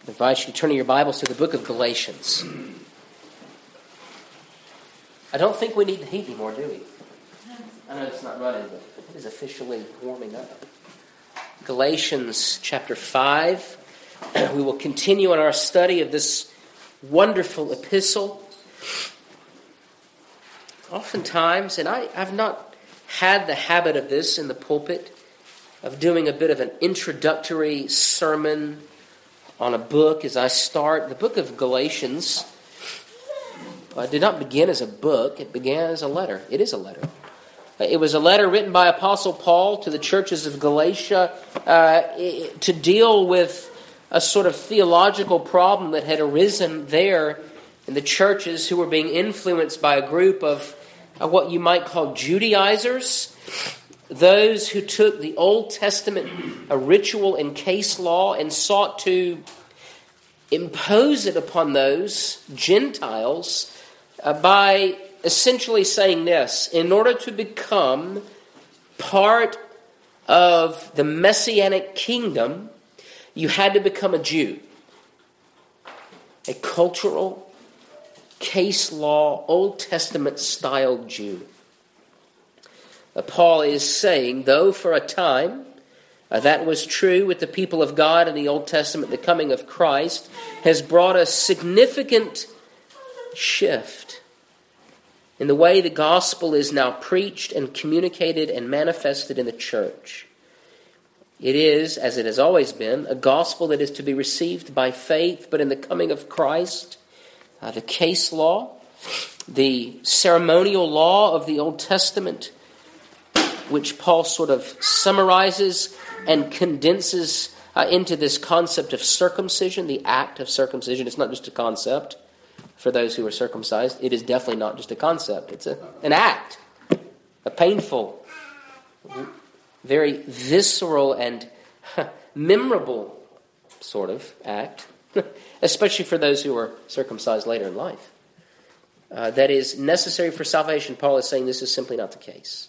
I invite you to turn your Bibles to the book of Galatians. I don't think we need the heat anymore, do we? I know it's not running, but it is officially warming up. Galatians chapter 5. We will continue on our study of this wonderful epistle. Oftentimes, and I've not had the habit of this in the pulpit, of doing a bit of an introductory sermon on a book as I start. The book of Galatians did not begin as a book. It began as a letter. It is a letter. It was a letter written by Apostle Paul to the churches of Galatia to deal with a sort of theological problem that had arisen there in the churches who were being influenced by a group of what you might call Judaizers, those who took the Old Testament ritual and case law and sought to impose it upon those Gentiles by essentially saying this: in order to become part of the Messianic kingdom, you had to become a Jew. A cultural, case law, Old Testament style Jew. Paul is saying, though for a time that was true with the people of God in the Old Testament, the coming of Christ has brought a significant shift in the way the gospel is now preached and communicated and manifested in the church. It is, as it has always been, a gospel that is to be received by faith, but in the coming of Christ, the case law, the ceremonial law of the Old Testament, which Paul sort of summarizes and condenses into this concept of circumcision, the act of circumcision. It's not just a concept for those who are circumcised. It is definitely not just a concept. It's an act, a painful, very visceral and memorable sort of act, especially for those who are circumcised later in life. That is necessary for salvation. Paul is saying this is simply not the case.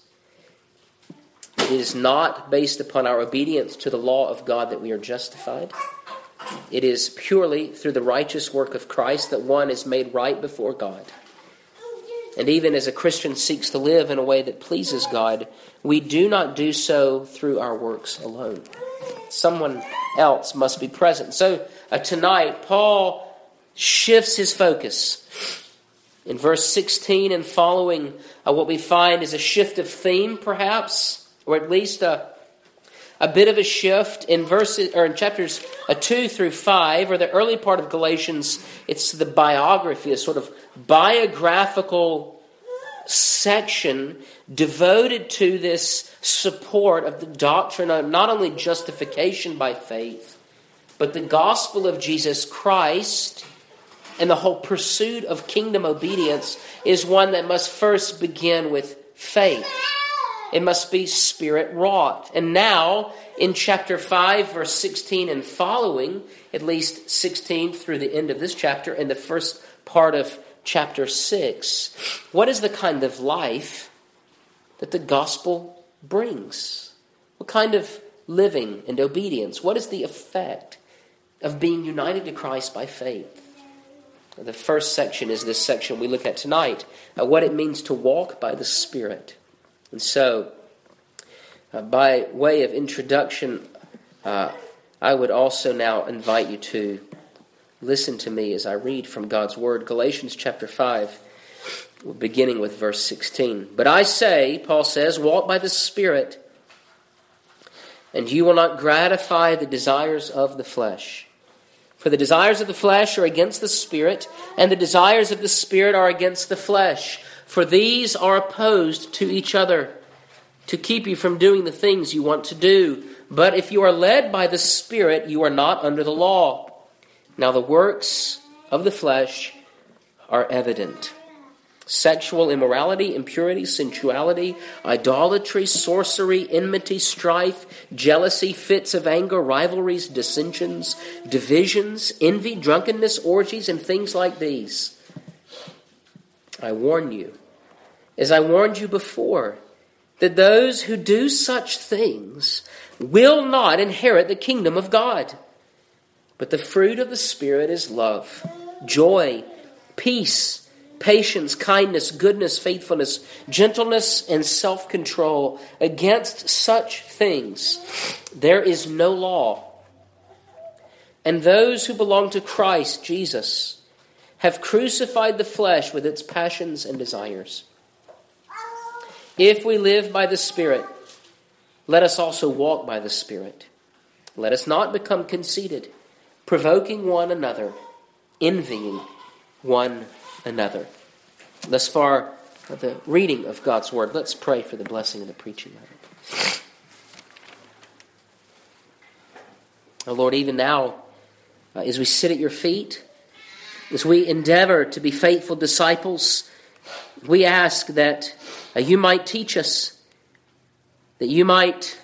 It is not based upon our obedience to the law of God that we are justified. It is purely through the righteous work of Christ that one is made right before God. And even as a Christian seeks to live in a way that pleases God, we do not do so through our works alone. Someone else must be present. So tonight, Paul shifts his focus. In verse 16 and following, what we find is a shift of theme, perhaps, or at least a bit of a shift in chapters 2 through 5, or the early part of Galatians. It's the biography, a sort of biographical section devoted to this support of the doctrine of not only justification by faith, but the gospel of Jesus Christ. And the whole pursuit of kingdom obedience is one that must first begin with faith. It must be Spirit-wrought. And now, in chapter 5, verse 16 and following, at least 16 through the end of this chapter, and the first part of chapter 6, what is the kind of life that the gospel brings? What kind of living and obedience? What is the effect of being united to Christ by faith? The first section is this section we look at tonight, what it means to walk by the Spirit. And so, by way of introduction, I would also now invite you to listen to me as I read from God's Word. Galatians chapter 5, beginning with verse 16. But I say, Paul says, walk by the Spirit, and you will not gratify the desires of the flesh. For the desires of the flesh are against the Spirit, and the desires of the Spirit are against the flesh. For these are opposed to each other, to keep you from doing the things you want to do. But if you are led by the Spirit, you are not under the law. Now the works of the flesh are evident: sexual immorality, impurity, sensuality, idolatry, sorcery, enmity, strife, jealousy, fits of anger, rivalries, dissensions, divisions, envy, drunkenness, orgies, and things like these. I warn you, as I warned you before, that those who do such things will not inherit the kingdom of God. But the fruit of the Spirit is love, joy, peace, patience, kindness, goodness, faithfulness, gentleness, and self-control. Against such things there is no law. And those who belong to Christ Jesus have crucified the flesh with its passions and desires. If we live by the Spirit, let us also walk by the Spirit. Let us not become conceited, provoking one another, envying one another. Thus far, the reading of God's Word. Let's pray for the blessing and the preaching of it. Oh Lord, even now, as we sit at your feet, as we endeavor to be faithful disciples, we ask that you might teach us, that you might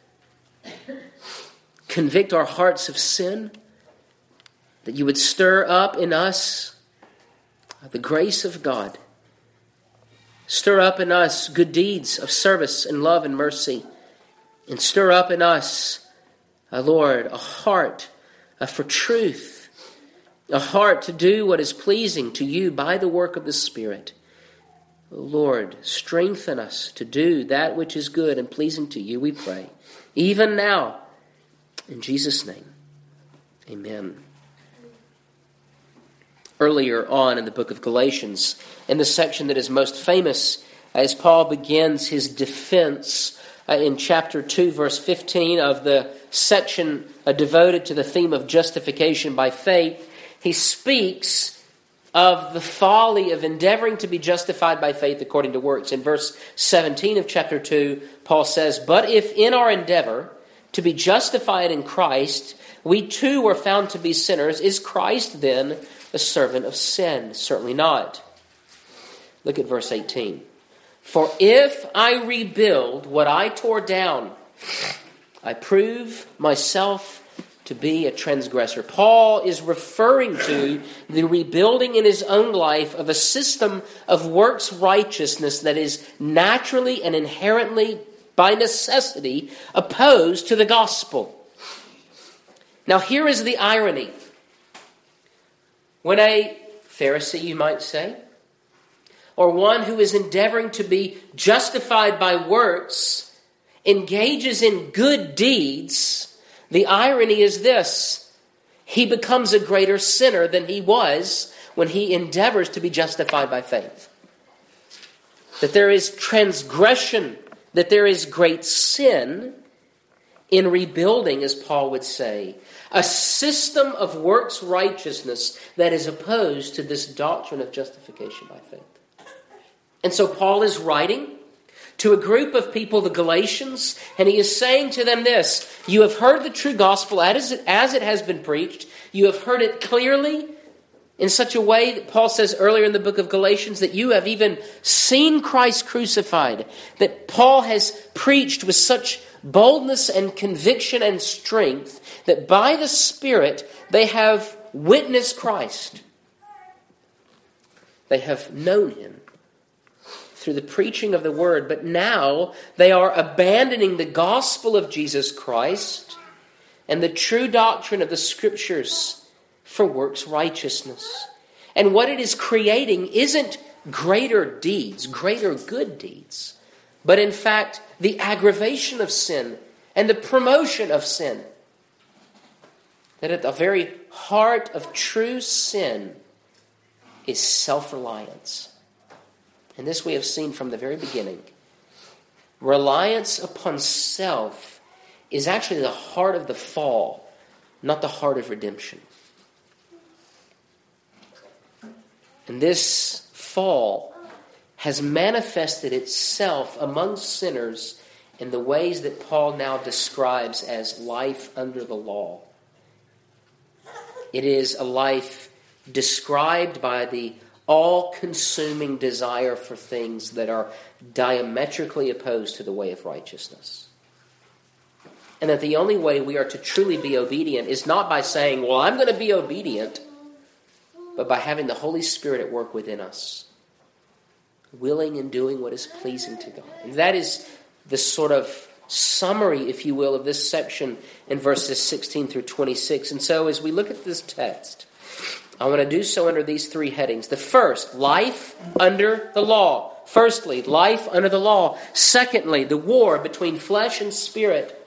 convict our hearts of sin, that you would stir up in us the grace of God. Stir up in us good deeds of service and love and mercy. And stir up in us, Lord, a heart for truth. A heart to do what is pleasing to you by the work of the Spirit. Lord, strengthen us to do that which is good and pleasing to you, we pray. Even now, in Jesus' name, amen. Earlier on in the book of Galatians, in the section that is most famous, as Paul begins his defense in chapter 2, verse 15 of the section devoted to the theme of justification by faith, he speaks of the folly of endeavoring to be justified by faith according to works. In verse 17 of chapter 2, Paul says, "But if in our endeavor to be justified in Christ, we too were found to be sinners, is Christ then a servant of sin? Certainly not." Look at verse 18. "For if I rebuild what I tore down, I prove myself to be a transgressor." Paul is referring to the rebuilding in his own life of a system of works righteousness that is naturally and inherently, by necessity, opposed to the gospel. Now here is the irony. When a Pharisee, you might say, or one who is endeavoring to be justified by works, engages in good deeds, the irony is this: he becomes a greater sinner than he was when he endeavors to be justified by faith. That there is transgression, that there is great sin in rebuilding, as Paul would say, a system of works righteousness that is opposed to this doctrine of justification by faith. And so Paul is writing to a group of people, the Galatians, and he is saying to them this: you have heard the true gospel as it has been preached. You have heard it clearly in such a way that Paul says earlier in the book of Galatians that you have even seen Christ crucified, that Paul has preached with such boldness and conviction and strength that by the Spirit they have witnessed Christ. They have known him through the preaching of the word, but now they are abandoning the gospel of Jesus Christ and the true doctrine of the Scriptures for works righteousness. And what it is creating isn't greater deeds, greater good deeds, but in fact the aggravation of sin and the promotion of sin. That at the very heart of true sin is self-reliance. And this we have seen from the very beginning. Reliance upon self is actually the heart of the fall, not the heart of redemption. And this fall has manifested itself among sinners in the ways that Paul now describes as life under the law. It is a life described by the all-consuming desire for things that are diametrically opposed to the way of righteousness. And that the only way we are to truly be obedient is not by saying, well, I'm going to be obedient, but by having the Holy Spirit at work within us, willing and doing what is pleasing to God. And that is the sort of summary, if you will, of this section in verses 16 through 26. And so as we look at this text, I want to do so under these three headings. The first, life under the law. Firstly, life under the law. Secondly, the war between flesh and spirit.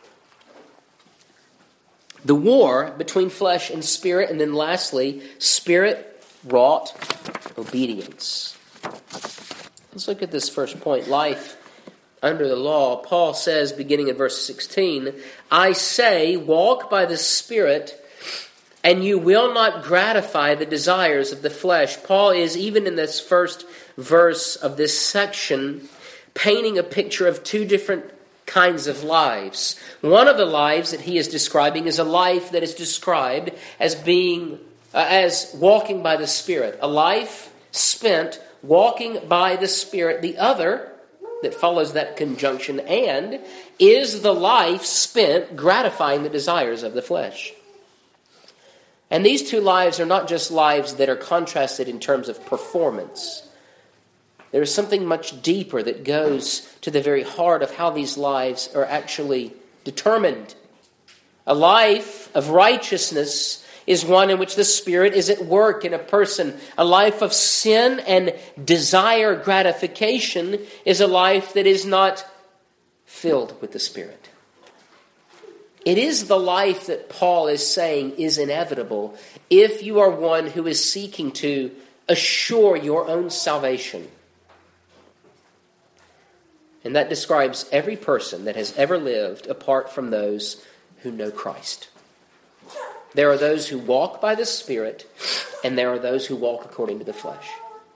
The war between flesh and spirit. And then lastly, spirit-wrought obedience. Let's look at this first point, life under the law. Paul says, beginning in verse 16, I say, walk by the Spirit, and you will not gratify the desires of the flesh. Paul is, even in this first verse of this section, painting a picture of two different kinds of lives. One of the lives that he is describing is a life that is described as being, as walking by the Spirit. A life spent walking by the Spirit. The other that follows that conjunction, and, is the life spent gratifying the desires of the flesh. And these two lives are not just lives that are contrasted in terms of performance. There is something much deeper that goes to the very heart of how these lives are actually determined. A life of righteousness is one in which the Spirit is at work in a person. A life of sin and desire gratification is a life that is not filled with the Spirit. It is the life that Paul is saying is inevitable if you are one who is seeking to assure your own salvation. And that describes every person that has ever lived apart from those who know Christ. There are those who walk by the Spirit, and there are those who walk according to the flesh.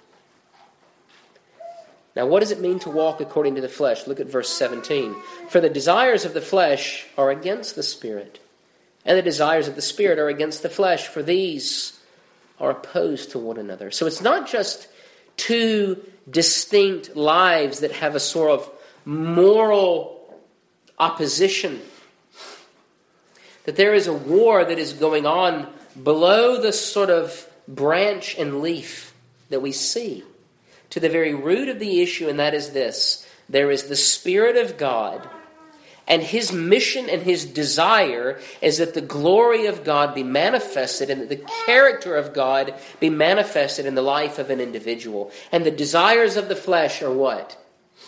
Now, what does it mean to walk according to the flesh? Look at verse 17. For the desires of the flesh are against the Spirit, and the desires of the Spirit are against the flesh, for these are opposed to one another. So it's not just two distinct lives that have a sort of moral opposition. That there is a war that is going on below the sort of branch and leaf that we see, to the very root of the issue, and that is this. There is the Spirit of God, and His mission and His desire is that the glory of God be manifested and that the character of God be manifested in the life of an individual. And the desires of the flesh are what?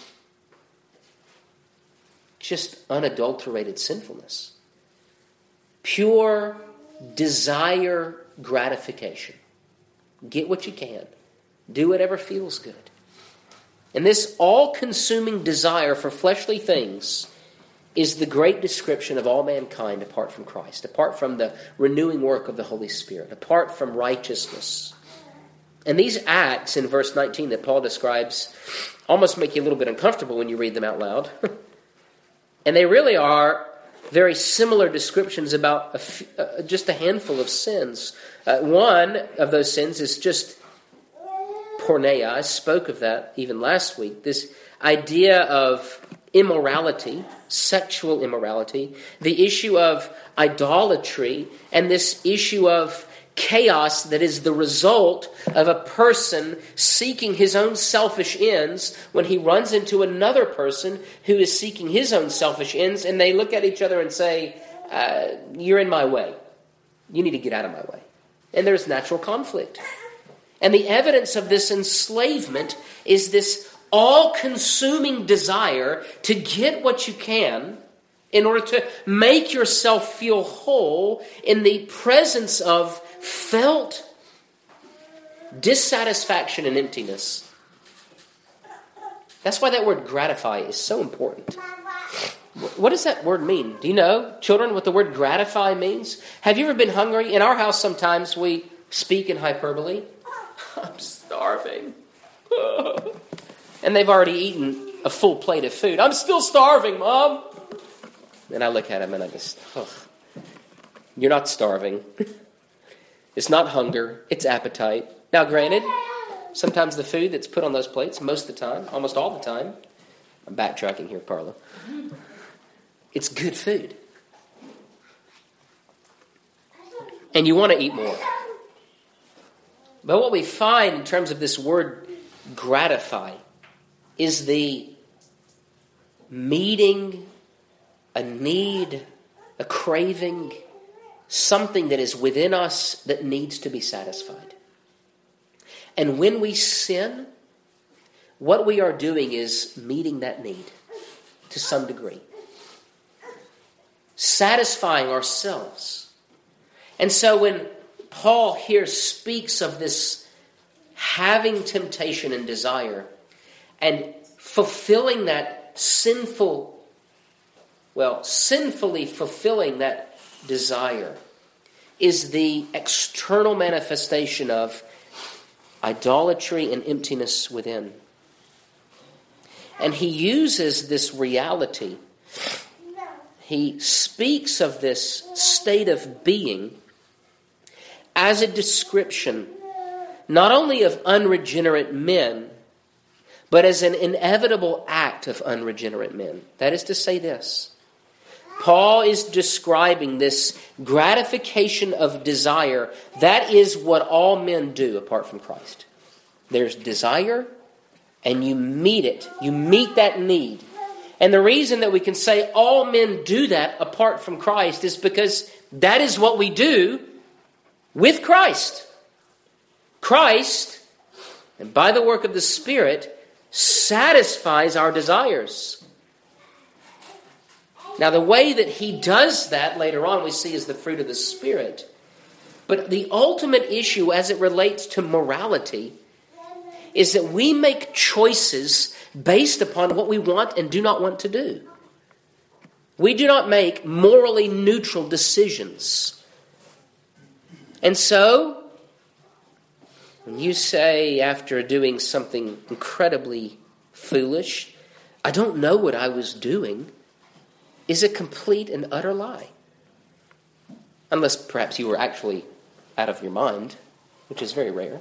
Just unadulterated sinfulness. Pure desire gratification. Get what you can. Do whatever feels good. And this all-consuming desire for fleshly things is the great description of all mankind apart from Christ, apart from the renewing work of the Holy Spirit, apart from righteousness. And these acts in verse 19 that Paul describes almost make you a little bit uncomfortable when you read them out loud. And they really are very similar descriptions about just a handful of sins. One of those sins is just porneia. I spoke of that even last week. This idea of immorality, sexual immorality, the issue of idolatry, and this issue of chaos that is the result of a person seeking his own selfish ends when he runs into another person who is seeking his own selfish ends, and they look at each other and say, you're in my way. You need to get out of my way. And there's natural conflict. And the evidence of this enslavement is this all-consuming desire to get what you can in order to make yourself feel whole in the presence of felt dissatisfaction and emptiness. That's why that word gratify is so important. What does that word mean? Do you know, children, what the word gratify means? Have you ever been hungry? In our house, sometimes we speak in hyperbole. I'm starving. And they've already eaten a full plate of food. I'm still starving, Mom. And I look at him and I just, you're not starving. It's not hunger, it's appetite. Now, granted, sometimes the food that's put on those plates, most of the time, almost all the time, I'm backtracking here, Carla, it's good food. And you want to eat more. But what we find in terms of this word gratify is the meeting a need, a craving, something that is within us that needs to be satisfied. And when we sin, what we are doing is meeting that need to some degree. Satisfying ourselves. And so when Paul here speaks of this having temptation and desire and fulfilling that sinfully fulfilling that desire is the external manifestation of idolatry and emptiness within. And he uses this reality. He speaks of this state of being as a description not only of unregenerate men, but as an inevitable act of unregenerate men. That is to say this. Paul is describing this gratification of desire. That is what all men do apart from Christ. There's desire, and you meet it. You meet that need. And the reason that we can say all men do that apart from Christ is because that is what we do with Christ. Christ, and by the work of the Spirit, satisfies our desires. Now, the way that he does that later on we see is the fruit of the Spirit. But the ultimate issue as it relates to morality is that we make choices based upon what we want and do not want to do. We do not make morally neutral decisions. And so, when you say after doing something incredibly foolish, I don't know what I was doing, is a complete and utter lie. Unless perhaps you were actually out of your mind, which is very rare.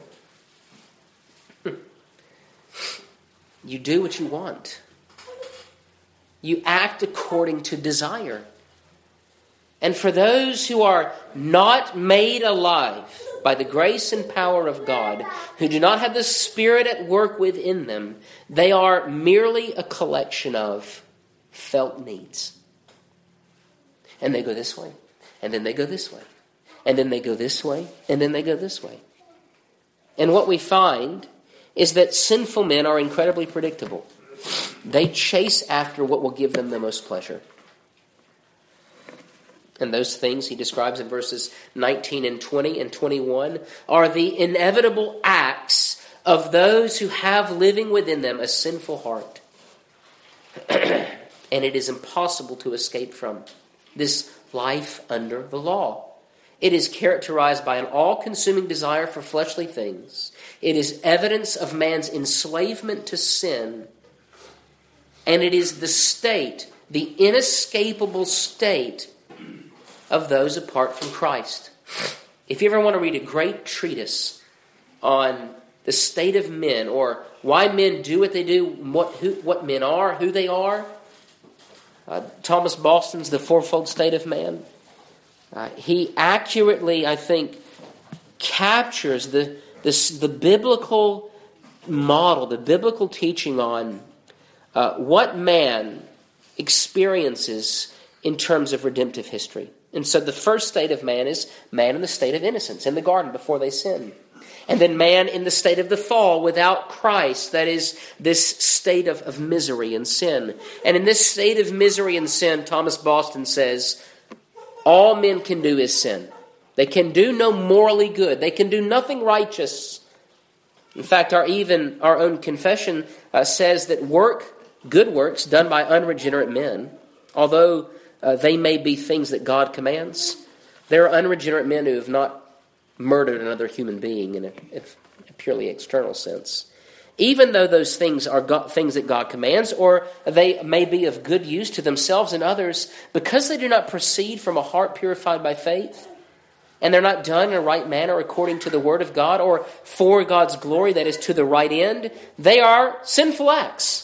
You do what you want. You act according to desire. And for those who are not made alive by the grace and power of God, who do not have the Spirit at work within them, they are merely a collection of felt needs. And they go this way, and then they go this way, and then they go this way, and then they go this way. And what we find is that sinful men are incredibly predictable. They chase after what will give them the most pleasure. And those things he describes in verses 19 and 20 and 21 are the inevitable acts of those who have living within them a sinful heart. And it is impossible to escape from this life under the law. It is characterized by an all-consuming desire for fleshly things. It is evidence of man's enslavement to sin. And it is the state, the inescapable state of those apart from Christ. If you ever want to read a great treatise on the state of men, or why men do what they do, what men are, who they are, Thomas Boston's The Fourfold State of Man. He accurately, I think, captures the biblical model, the biblical teaching on what man experiences in terms of redemptive history. And so the first state of man is man in the state of innocence in the garden before they sin. And then man in the state of the fall without Christ, that is this state of misery and sin. And in this state of misery and sin, Thomas Boston says, all men can do is sin. They can do no morally good. They can do nothing righteous. In fact, our own confession says that good works done by unregenerate men, although they may be things that God commands, there are unregenerate men who have not murdered another human being in a purely external sense. Even though those things are things that God commands, or they may be of good use to themselves and others, because they do not proceed from a heart purified by faith, and they're not done in a right manner according to the Word of God, or for God's glory, that is to the right end, they are sinful acts.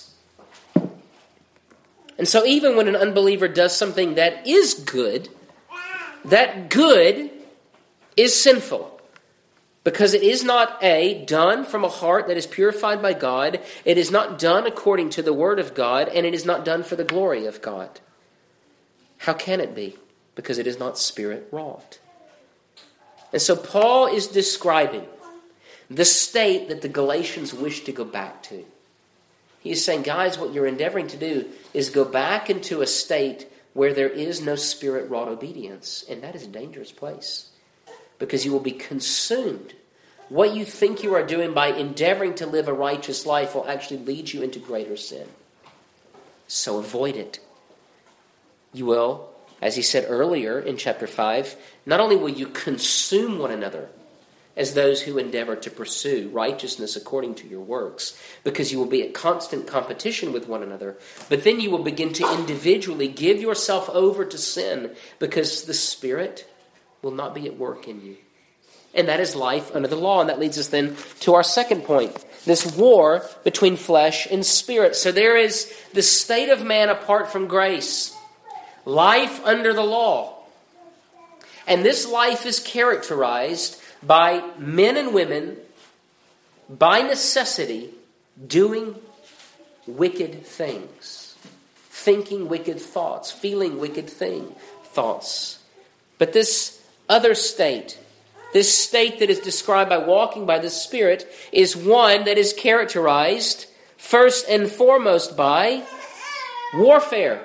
And so even when an unbeliever does something that is good, that good is sinful. Because it is not done from a heart that is purified by God, it is not done according to the Word of God, and it is not done for the glory of God. How can it be? Because it is not Spirit-wrought. And so Paul is describing the state that the Galatians wish to go back to. He is saying, guys, what you're endeavoring to do is go back into a state where there is no Spirit-wrought obedience. And that is a dangerous place, because you will be consumed. What you think you are doing by endeavoring to live a righteous life will actually lead you into greater sin. So avoid it. You will, as he said earlier in chapter 5, not only will you consume one another as those who endeavor to pursue righteousness according to your works, because you will be at constant competition with one another, but then you will begin to individually give yourself over to sin, because the Spirit will not be at work in you. And that is life under the law. And that leads us then to our second point, this war between flesh and spirit. So there is the state of man apart from grace, life under the law. And this life is characterized by men and women, by necessity, doing wicked things, thinking wicked thoughts, feeling wicked thoughts. But this other state, this state that is described by walking by the Spirit, is one that is characterized first and foremost by warfare.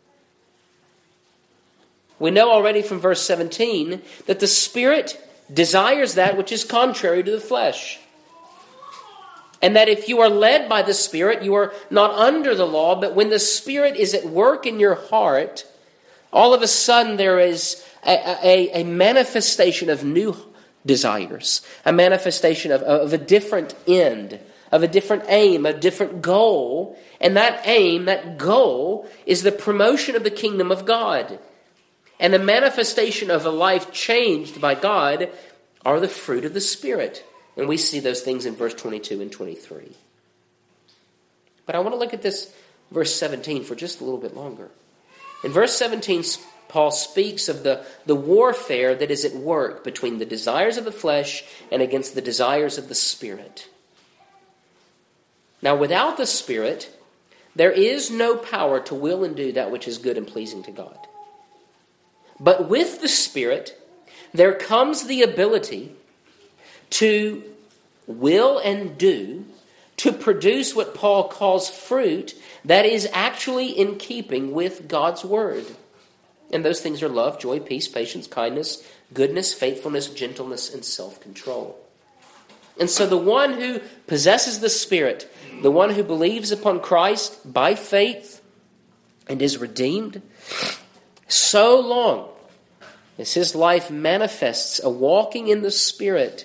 We know already from verse 17 that the Spirit desires that which is contrary to the flesh. And that if you are led by the Spirit, you are not under the law, but when the Spirit is at work in your heart, all of a sudden there is a manifestation of new desires, a manifestation of a different end, of a different aim, a different goal. And that aim, that goal, is the promotion of the kingdom of God. And the manifestation of a life changed by God are the fruit of the Spirit. And we see those things in verse 22 and 23. But I want to look at this verse 17 for just a little bit longer. In verse 17, Paul speaks of the warfare that is at work between the desires of the flesh and against the desires of the Spirit. Now, without the Spirit, there is no power to will and do that which is good and pleasing to God. But with the Spirit, there comes the ability to will and do, to produce what Paul calls fruit that is actually in keeping with God's Word. And those things are love, joy, peace, patience, kindness, goodness, faithfulness, gentleness, and self-control. And so the one who possesses the Spirit, the one who believes upon Christ by faith and is redeemed, so long as his life manifests a walking in the Spirit,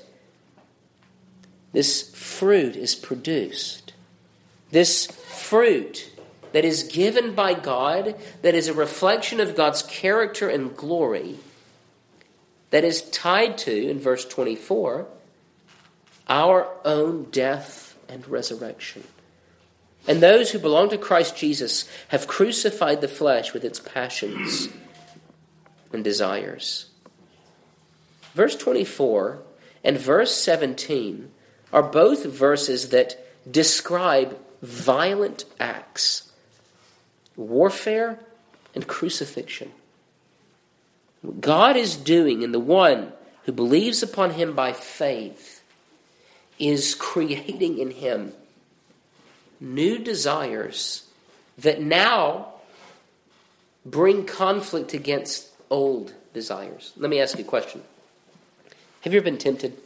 this fruit is produced. This fruit that is given by God, that is a reflection of God's character and glory, that is tied to, in verse 24, our own death and resurrection. And those who belong to Christ Jesus have crucified the flesh with its passions and desires. Verse 24 and verse 17 are both verses that describe violent acts, warfare and crucifixion. What God is doing in the one who believes upon him by faith is creating in him new desires that now bring conflict against old desires. Let me ask you a question. Have you ever been tempted?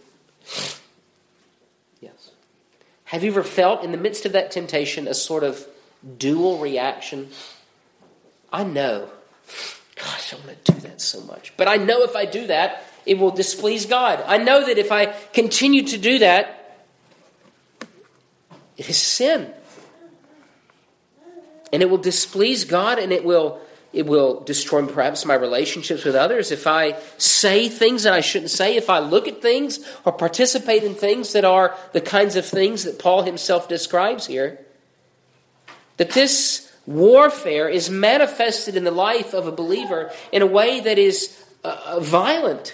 Yes. Have you ever felt in the midst of that temptation a sort of dual reaction? I know, gosh, I want to do that so much. But I know if I do that, it will displease God. I know that if I continue to do that, it is sin. And it will displease God, and it will destroy perhaps my relationships with others. If I say things that I shouldn't say, if I look at things or participate in things that are the kinds of things that Paul himself describes here, that this warfare is manifested in the life of a believer in a way that is violent.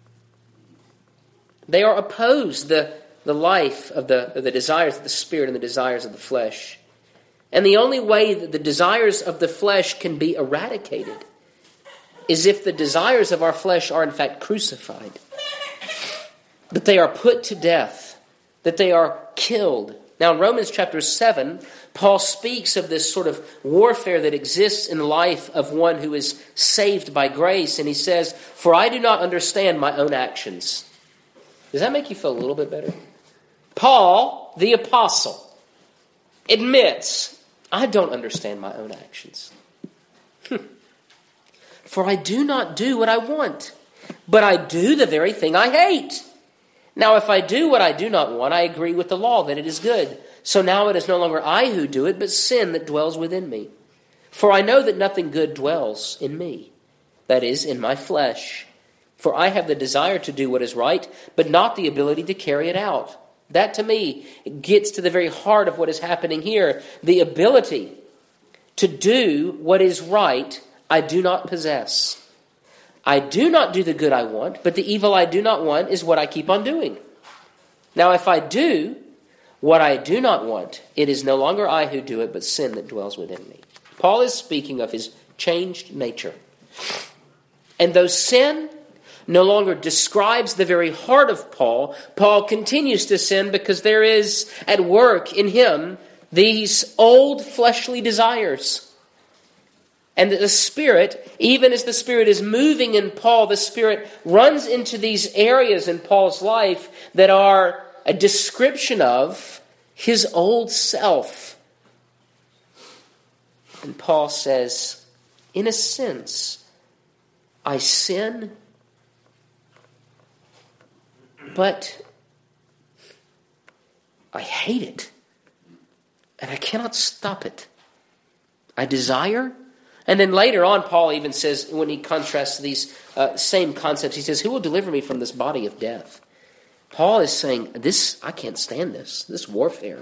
They are opposed, the life of the desires of the Spirit and the desires of the flesh. And the only way that the desires of the flesh can be eradicated is if the desires of our flesh are in fact crucified, that they are put to death, that they are killed. Now in Romans chapter 7, Paul speaks of this sort of warfare that exists in the life of one who is saved by grace. And he says, "For I do not understand my own actions." Does that make you feel a little bit better? Paul, the apostle, admits, I don't understand my own actions. "For I do not do what I want, but I do the very thing I hate. Now, if I do what I do not want, I agree with the law that it is good. So now it is no longer I who do it, but sin that dwells within me. For I know that nothing good dwells in me, that is, in my flesh. For I have the desire to do what is right, but not the ability to carry it out." That to me gets to the very heart of what is happening here. The ability to do what is right, I do not possess. I do not do the good I want, but the evil I do not want is what I keep on doing. Now if I do what I do not want, it is no longer I who do it, but sin that dwells within me. Paul is speaking of his changed nature. And though sin no longer describes the very heart of Paul, Paul continues to sin because there is at work in him these old fleshly desires. And the Spirit, even as the Spirit is moving in Paul, the Spirit runs into these areas in Paul's life that are a description of his old self. And Paul says, in a sense, I sin, but I hate it, and I cannot stop it. I desire. And then later on, Paul even says, when he contrasts these same concepts, he says, "Who will deliver me from this body of death?" Paul is saying, I can't stand this warfare.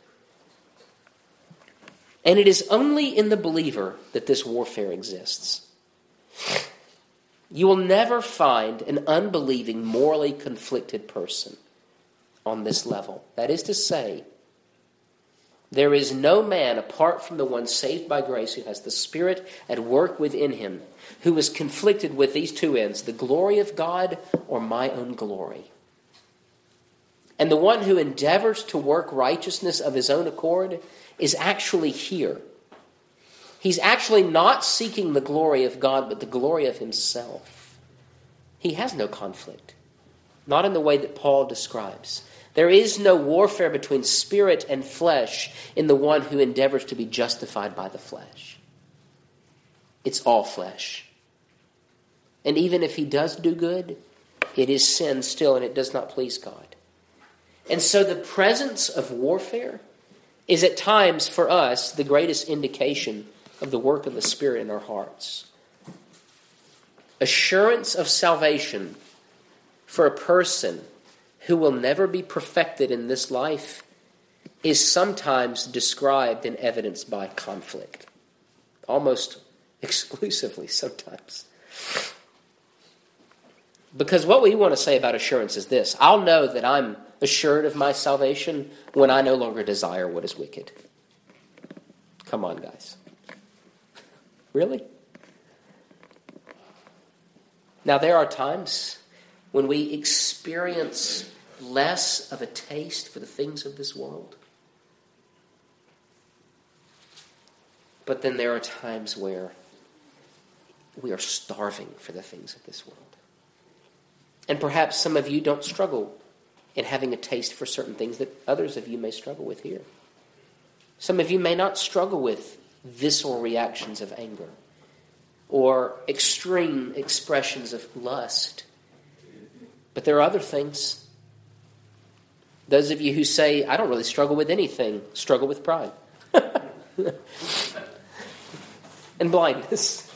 And it is only in the believer that this warfare exists. You will never find an unbelieving, morally conflicted person on this level. That is to say, there is no man apart from the one saved by grace who has the Spirit at work within him who is conflicted with these two ends, the glory of God or my own glory. And the one who endeavors to work righteousness of his own accord is actually here. He's actually not seeking the glory of God, but the glory of himself. He has no conflict, not in the way that Paul describes. There is no warfare between spirit and flesh in the one who endeavors to be justified by the flesh. It's all flesh. And even if he does do good, it is sin still, and it does not please God. And so the presence of warfare is at times for us the greatest indication of the work of the Spirit in our hearts. Assurance of salvation for a person who will never be perfected in this life is sometimes described and evidenced by conflict. Almost exclusively sometimes. Because what we want to say about assurance is this: I'll know that I'm assured of my salvation when I no longer desire what is wicked. Come on, guys. Really? Now, there are times when we experience less of a taste for the things of this world. But then there are times where we are starving for the things of this world. And perhaps some of you don't struggle in having a taste for certain things that others of you may struggle with here. Some of you may not struggle with visceral reactions of anger or extreme expressions of lust. But there are other things. Those of you who say, I don't really struggle with anything, struggle with pride. And blindness.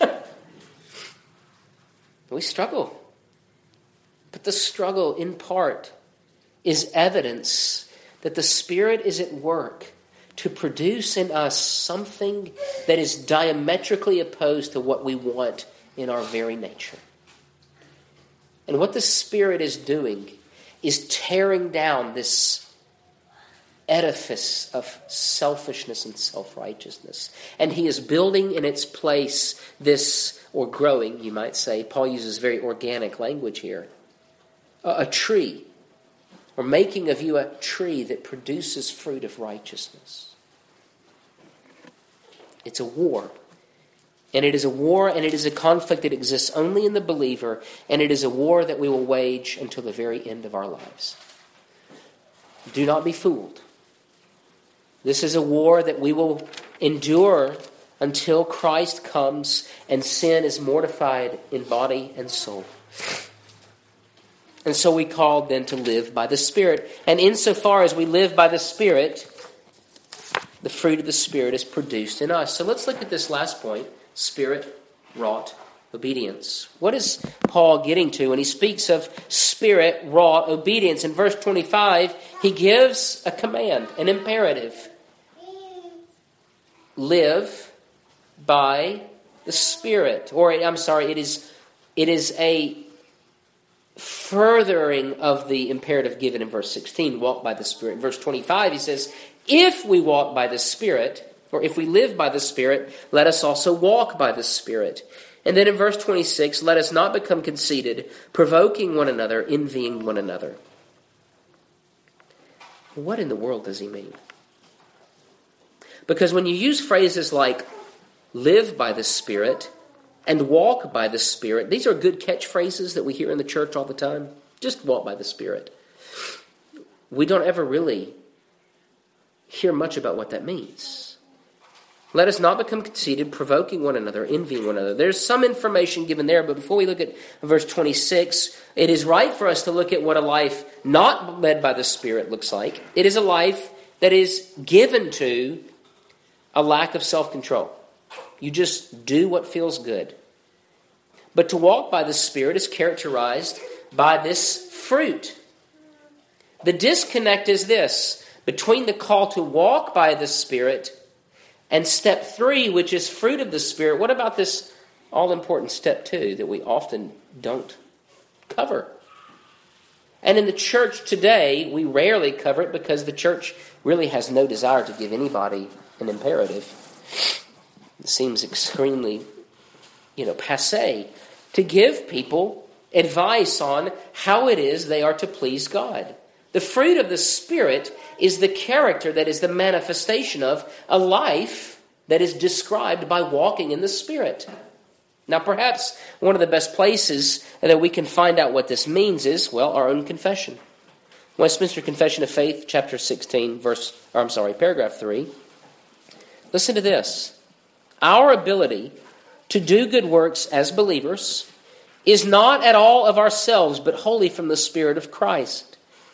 We struggle. But the struggle, in part, is evidence that the Spirit is at work to produce in us something that is diametrically opposed to what we want in our very nature. And what the Spirit is doing is tearing down this edifice of selfishness and self-righteousness. And He is building in its place this or growing, you might say. Paul uses very organic language here. A tree, or making of you a tree that produces fruit of righteousness. It's a war. And it is a war, and it is a conflict that exists only in the believer, and it is a war that we will wage until the very end of our lives. Do not be fooled. This is a war that we will endure until Christ comes and sin is mortified in body and soul. And so we called then to live by the Spirit. And insofar as we live by the Spirit, the fruit of the Spirit is produced in us. So let's look at this last point. Spirit-wrought obedience. What is Paul getting to when he speaks of Spirit-wrought obedience? In verse 25, he gives a command, an imperative. Live by the Spirit. Or, I'm sorry, it is a furthering of the imperative given in verse 16, walk by the Spirit. In verse 25, he says, if we walk by the Spirit, or if we live by the Spirit, let us also walk by the Spirit. And then in verse 26, let us not become conceited, provoking one another, envying one another. What in the world does he mean? Because when you use phrases like live by the Spirit and walk by the Spirit, these are good catchphrases that we hear in the church all the time. Just walk by the Spirit. We don't ever really hear much about what that means. Let us not become conceited, provoking one another, envying one another. There's some information given there, but before we look at verse 26, it is right for us to look at what a life not led by the Spirit looks like. It is a life that is given to a lack of self-control. You just do what feels good. But to walk by the Spirit is characterized by this fruit. The disconnect is this, between the call to walk by the Spirit and step 3, which is fruit of the Spirit. What about this all-important step 2 that we often don't cover? And in the church today, we rarely cover it because the church really has no desire to give anybody an imperative. It seems extremely, passé to give people advice on how it is they are to please God. The fruit of the Spirit is the character that is the manifestation of a life that is described by walking in the Spirit. Now, perhaps one of the best places that we can find out what this means is, our own confession. Westminster Confession of Faith, chapter 16, paragraph 3. Listen to this. Our ability to do good works as believers is not at all of ourselves, but wholly from the Spirit of Christ.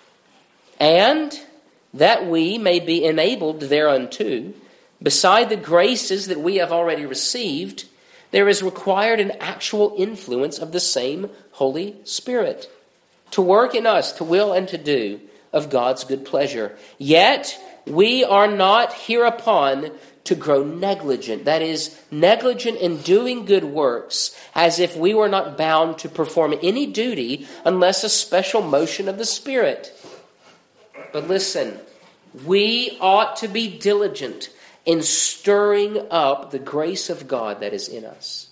And that we may be enabled thereunto, beside the graces that we have already received, there is required an actual influence of the same Holy Spirit to work in us, to will and to do of God's good pleasure. Yet we are not hereupon to grow negligent. That is, negligent in doing good works, as if we were not bound to perform any duty unless a special motion of the Spirit. But listen, we ought to be diligent in stirring up the grace of God that is in us.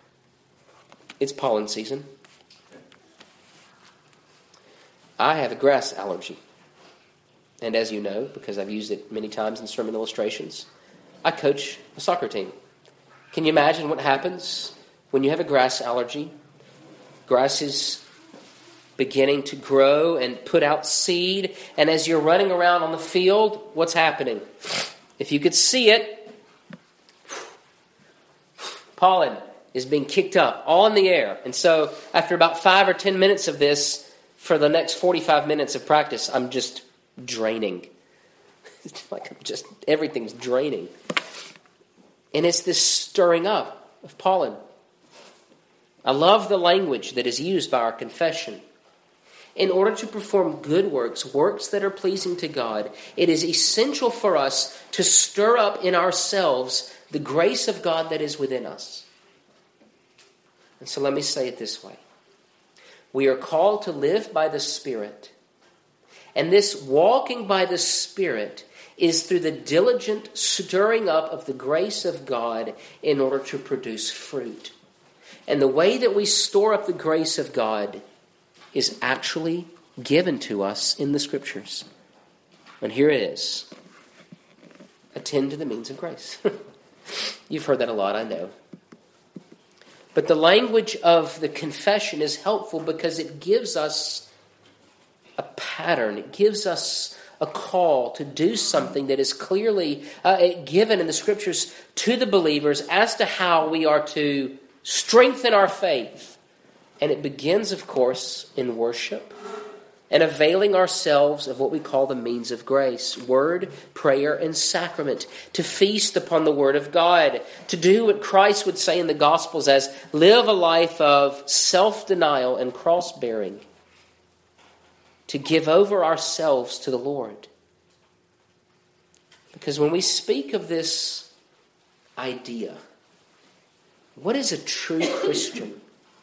It's pollen season. I have a grass allergy. And as you know, because I've used it many times in sermon illustrations, I coach a soccer team. Can you imagine what happens when you have a grass allergy? Grass is beginning to grow and put out seed. And as you're running around on the field, what's happening? If you could see it, pollen is being kicked up, all in the air. And so after about 5 or 10 minutes of this, for the next 45 minutes of practice, I'm just draining. It's like everything's draining. And it's this stirring up of pollen. I love the language that is used by our confession. In order to perform good works, works that are pleasing to God, it is essential for us to stir up in ourselves the grace of God that is within us. And so let me say it this way. We are called to live by the Spirit. And this walking by the Spirit is through the diligent stirring up of the grace of God in order to produce fruit. And the way that we store up the grace of God is actually given to us in the Scriptures. And here it is. Attend to the means of grace. You've heard that a lot, I know. But the language of the confession is helpful because it gives us a pattern. It gives us a call to do something that is clearly given in the Scriptures to the believers as to how we are to strengthen our faith. And it begins, of course, in worship and availing ourselves of what we call the means of grace, word, prayer, and sacrament, to feast upon the Word of God, to do what Christ would say in the Gospels as live a life of self-denial and cross-bearing, to give over ourselves to the Lord. Because when we speak of this idea, what is a true Christian?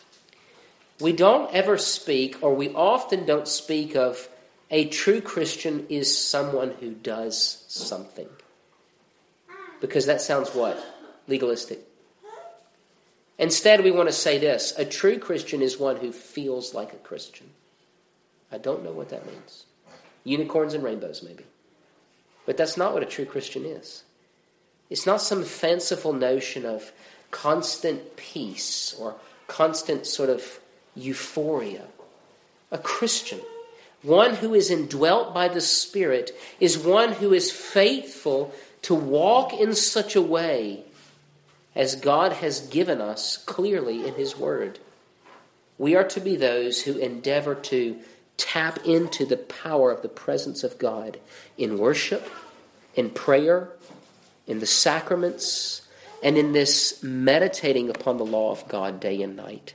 We don't ever speak, or we often don't speak of a true Christian is someone who does something. Because that sounds what? Legalistic. Instead, we want to say this: a true Christian is one who feels like a Christian. I don't know what that means. Unicorns and rainbows, maybe. But that's not what a true Christian is. It's not some fanciful notion of constant peace or constant sort of euphoria. A Christian, one who is indwelt by the Spirit, is one who is faithful to walk in such a way as God has given us clearly in His Word. We are to be those who endeavor to tap into the power of the presence of God in worship, in prayer, in the sacraments, and in this meditating upon the law of God day and night.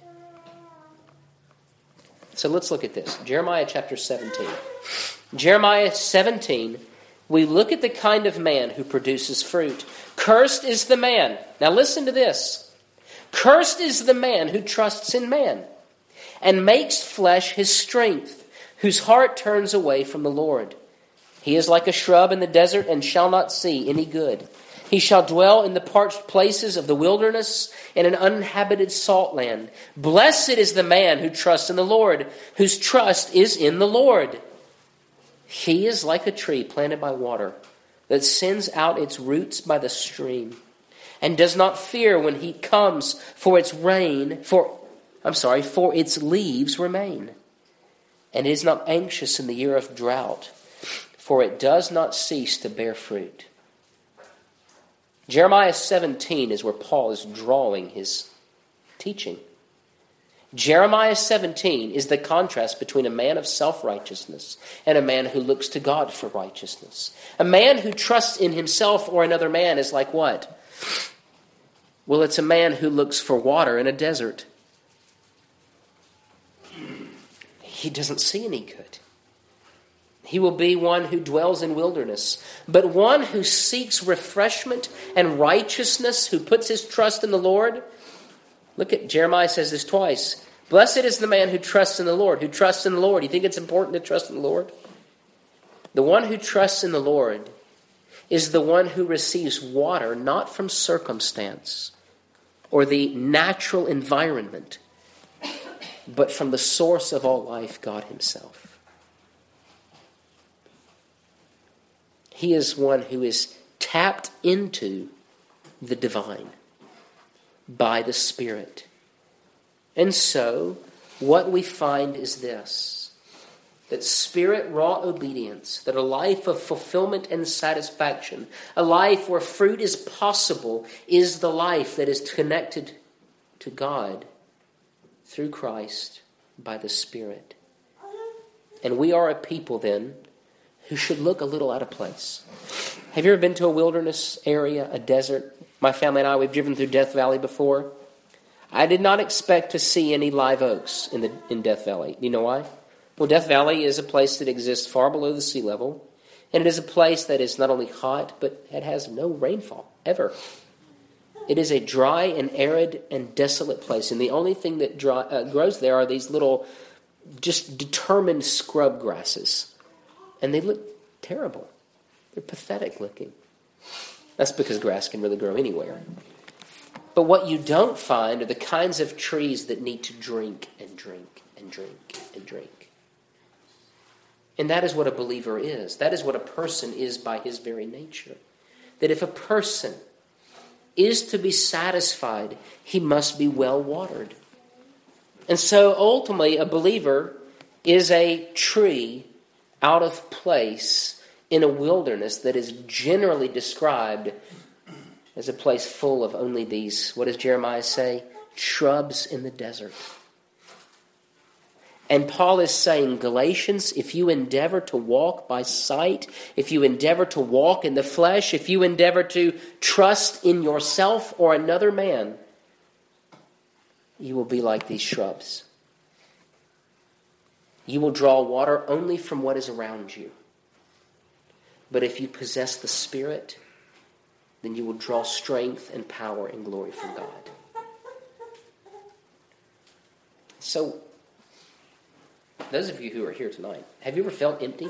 So let's look at this. Jeremiah chapter 17. Jeremiah 17, we look at the kind of man who produces fruit. Cursed is the man. Now listen to this. Cursed is the man who trusts in man and makes flesh his strength, whose heart turns away from the Lord. He is like a shrub in the desert and shall not see any good. He shall dwell in the parched places of the wilderness, in an uninhabited salt land. Blessed is the man who trusts in the Lord, whose trust is in the Lord. He is like a tree planted by water, that sends out its roots by the stream, and does not fear when heat comes, for its leaves remain. And is not anxious in the year of drought, for it does not cease to bear fruit. Jeremiah 17 is where Paul is drawing his teaching. Jeremiah 17 is the contrast between a man of self-righteousness and a man who looks to God for righteousness. A man who trusts in himself or another man is like what? Well, it's a man who looks for water in a desert. He doesn't see any good. He will be one who dwells in wilderness. But one who seeks refreshment and righteousness, who puts his trust in the Lord. Look at Jeremiah says this twice. Blessed is the man who trusts in the Lord. Who trusts in the Lord. You think it's important to trust in the Lord? The one who trusts in the Lord is the one who receives water not from circumstance or the natural environment, but from the source of all life, God Himself. He is one who is tapped into the divine by the Spirit. And so, what we find is this, that Spirit-wrought obedience, that a life of fulfillment and satisfaction, a life where fruit is possible, is the life that is connected to God through Christ by the Spirit. And we are a people then who should look a little out of place. Have you ever been to a wilderness area, a desert? My family and I, we've driven through Death Valley before. I did not expect to see any live oaks in Death Valley. Do you know why? Well, Death Valley is a place that exists far below the sea level, and it is a place that is not only hot, but it has no rainfall, ever. It is a dry and arid and desolate place, and the only thing that grows there are these little, just determined scrub grasses. And they look terrible. They're pathetic looking. That's because grass can really grow anywhere. But what you don't find are the kinds of trees that need to drink and drink and drink and drink. And that is what a believer is. That is what a person is by his very nature. That if a person is to be satisfied, he must be well watered. And so ultimately a believer is a tree out of place in a wilderness that is generally described as a place full of only these, what does Jeremiah say? Shrubs in the desert. And Paul is saying, Galatians, if you endeavor to walk by sight, if you endeavor to walk in the flesh, if you endeavor to trust in yourself or another man, you will be like these shrubs. You will draw water only from what is around you. But if you possess the Spirit, then you will draw strength and power and glory from God. So, those of you who are here tonight, have you ever felt empty?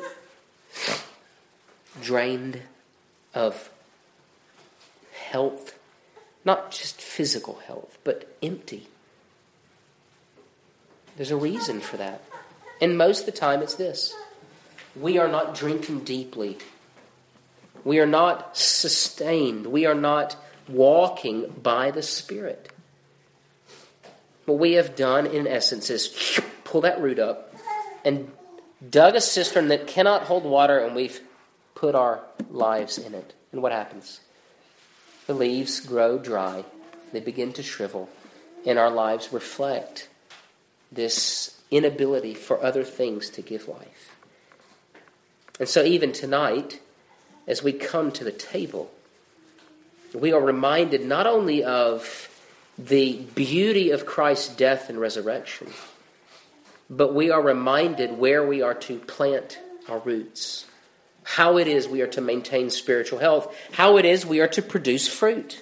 Drained of health? Not just physical health, but empty. There's a reason for that. And most of the time it's this. We are not drinking deeply. We are not sustained. We are not walking by the Spirit. What we have done, in essence, is pull that root up and dug a cistern that cannot hold water, and we've put our lives in it. And what happens? The leaves grow dry. They begin to shrivel. And our lives reflect this inability for other things to give life. And so even tonight, as we come to the table, we are reminded not only of the beauty of Christ's death and resurrection, but we are reminded where we are to plant our roots, how it is we are to maintain spiritual health, how it is we are to produce fruit.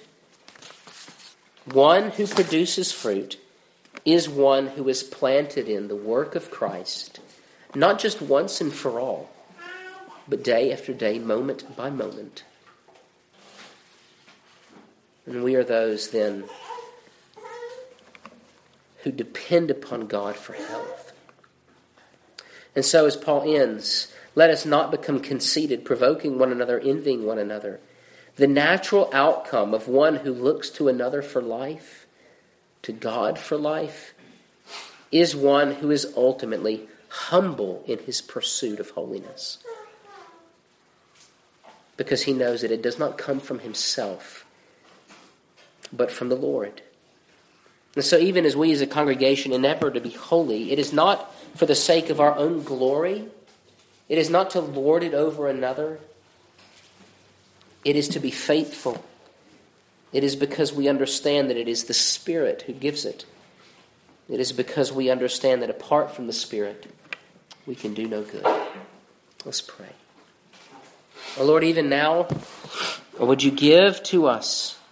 One who produces fruit is one who is planted in the work of Christ, not just once and for all, but day after day, moment by moment. And we are those then who depend upon God for health. And so as Paul ends, let us not become conceited, provoking one another, envying one another. The natural outcome of one who looks to another for life, to God for life, is one who is ultimately humble in his pursuit of holiness. Because he knows that it does not come from himself, but from the Lord. And so even as we as a congregation endeavor to be holy, it is not for the sake of our own glory. It is not to lord it over another. It is to be faithful. It is because we understand that it is the Spirit who gives it. It is because we understand that apart from the Spirit, we can do no good. Let's pray. Oh Lord, even now, would you give to us